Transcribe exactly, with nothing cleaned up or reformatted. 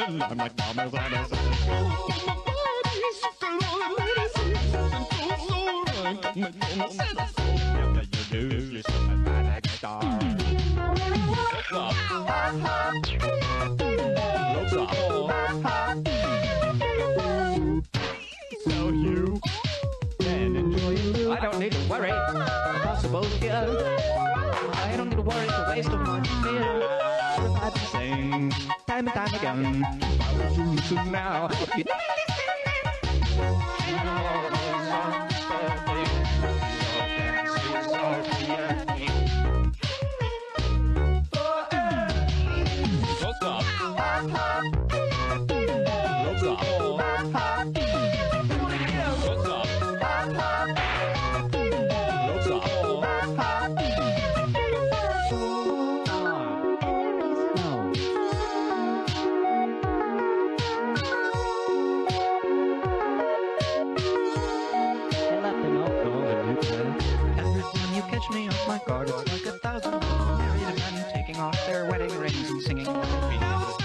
I'm like mama's on us. So you can enjoy it. I don't need to worry about possible fear. I don't need to worry, it's a waste of my fear. I've been saying time and time again, why would you listen now? You don't catch me off my guard, it's like a thousand married men taking off their wedding rings and singing.